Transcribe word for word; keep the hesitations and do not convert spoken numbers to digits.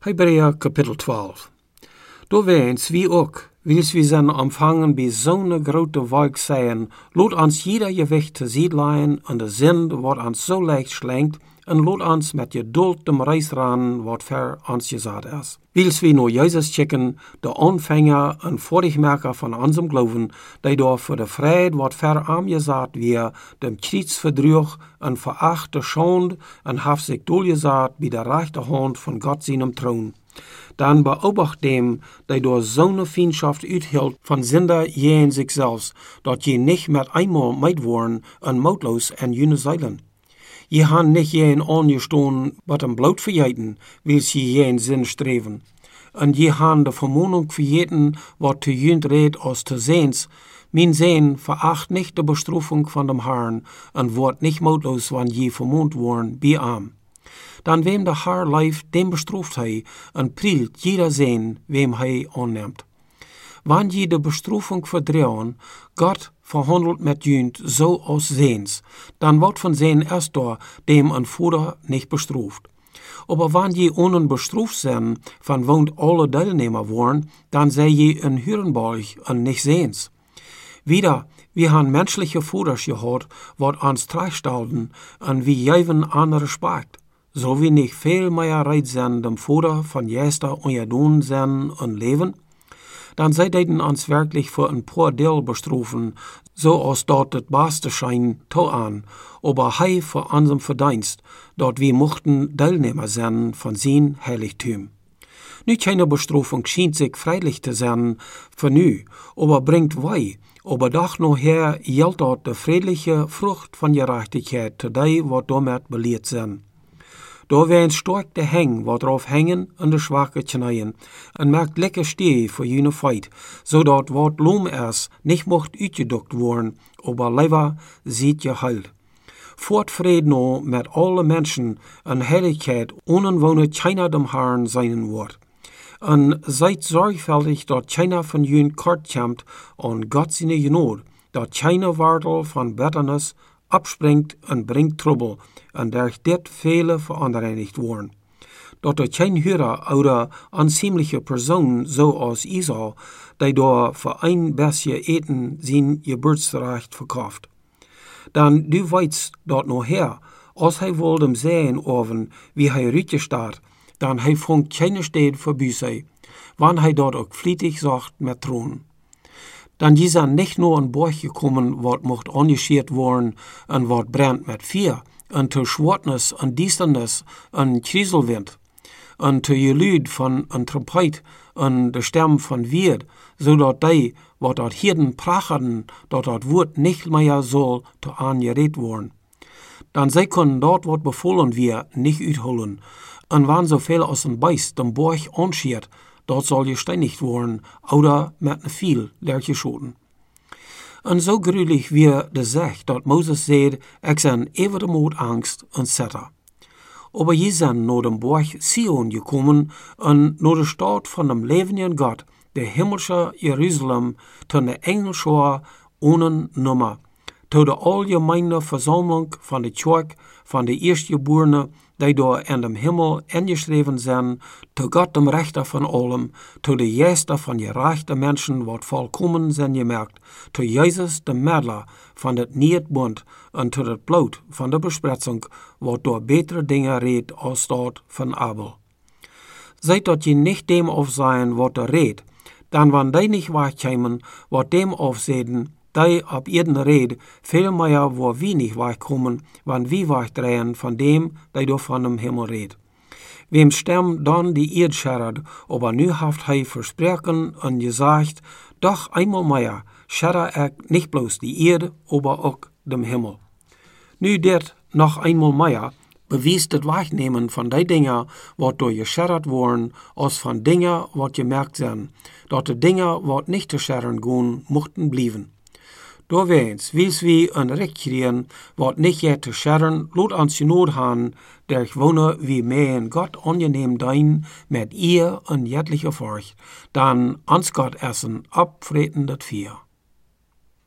Hebräer kapitel twaalf. Door wens wie ook, wils we zijn ontvangen bij zo'n grote wolk zijn, laat ons jeder gewicht te ziet leien en de zin wat ons zo leicht schlenkt, en laat ons met geduld dem reis ran wat ver ons gezet is. Wils we naar Jezus checken, de aanvanger en voortmaker van onze geloven, die door voor de vrijheid wat ver aangezet weer, dem kriegsverdrug en verachte schande en heeft zich doorgezet bij de rechterhand van God zijn troon. Dan beobacht dem, die door zo'n vriendschaft uithield van zinder je in zichzelf, dat je niet met eenmaal meid worden en moedloos en june zeilen. Je han niet je in aangestoon, wat een bloot vergeten, wils je je in zin streven. En je han de vermoening vergeten, wat te junt reed als te zeens. Mijn zin veracht niet de bestrafing van dem Herrn, en wordt niet moedloos, wanneer je vermoond worden, bij am. Dan wem de Herr leeft, dem bestraft hij, en prielt jeder zijn, wem hij aanneemt. Wanneer je de bestrafing verdrijven, God verhandelt met junt zo als zeens, dan wordt van zijn erst door dem een voeder niet bestraft. Aber wanneer je onbestraft zijn, van woont alle deelnemer worden, dan zij je een Hurenborg en niet zeens. Wieder, we haben menschliche voeders gehad, wat ons terechtstelden, en we geven aan respect. Zal we niet veel meer reid zijn dem voeder van jester ongedoen zijn en leven? Dan zij deden ons werkelijk voor een paar deel bestrafen, zoals dat het beste schijn te aan, aber hij voor onze verdienst, dat we mochten deelnemer zijn van zijn heiligtum. Nu keine bestrafing schijnt zich vrijelijk te zijn voor nu, aber brengt wij, aber dag nog her geldt dat de vredelijke vrucht van gerechtigheid te die wat daarmet beleerd zijn. Door wij sterk de heng wat erop hangen en de zwakke knijden, en maakt lekker stee voor jene feit, zodat wat loom is niet mocht uitgedokt worden, aber liever ziet je heil. Voort vrede nou met alle mensen en heiligheid, onenwonen China dem Herrn zijn wordt. En zijt zorgvuldig dat China van jullie kort komt aan God zijn genade, dat China wortel van bitternis abspringt en brengt trouble, en durch dit vele verandereinigt worden. Dat er geen höhere oder aanzienlijke persoon zoals Esau, die door voor een besje eten zijn geburtsrecht verkauft. Dan du weißt dat nog her, als hij wil dem zijn oven, wie hij rütje staat, dan hij vonk geen steed voorbij zij, wanneer hij dat ook vlietig zocht met troon. Dan is er niet nur een borg gekomen, wat mocht engagiert worden en wat brandt met vuur, en te zwartnis en duisternis en krieselwind, en te geluid van een trompet en de stem van wierd, zodat die, wat dat hierden prachten, dat dat woord niet meer zal te aangereed worden. Dan zij kunnen dat wat bevolen weer niet uitholen, en wanneer zoveel als een beest den borg anschiert, dat zal gesteinigt worden, oder met een viel leer geschoten. En zo gruwelijk weer de zeg dat Moses zei, ik zijn even de moed angst, et cetera. Aber je zijn naar de borg Sion gekomen en naar de stad van dem levenden God, de himmelsche Jeruzalem, ten de Engelschor ohne nummer, tot de algemeine verzameling van de kerk van de eerstgeborenen, die door in dem Himmel ingeschreven zijn, tot God dem Rechter van allem, tot de Jester van je rechte mensen wat volkomen zijn gemerkt, tot Jezus de Middler van het Nieuwbund en tot het bloed van de bespretsing, wat door betere dingen reed als dat van Abel. Zijt dat je niet dem of zijn wat er reed, dan wanneer die niet wegkomen, wat dem of zeden, die op iedere rede veel meer waar wie niet wegkomen, wanneer wie wegdrehen van dem, die door van dem Himmel reed. Wem stem dan die eerd scherrt, aber nu heeft hij verspreken en gezegd, doch eenmaal meer scherr ik niet bloos die eerde, aber ook dem Himmel. Nu dit nog eenmaal meer bewijst het wegnemen van die dingen wat door je scherrt worden, als van dingen wat je merkt zijn, dat de dingen wat niet te scherren gaan, mochten blijven. Doorweens, wils we een recht krijgen, wat niet je te scherren, laat ons je nood gaan, der wonen wie mij in God angenehm dein, met eer en jettliche Furcht, dan ons God essen, abvreten dat vier.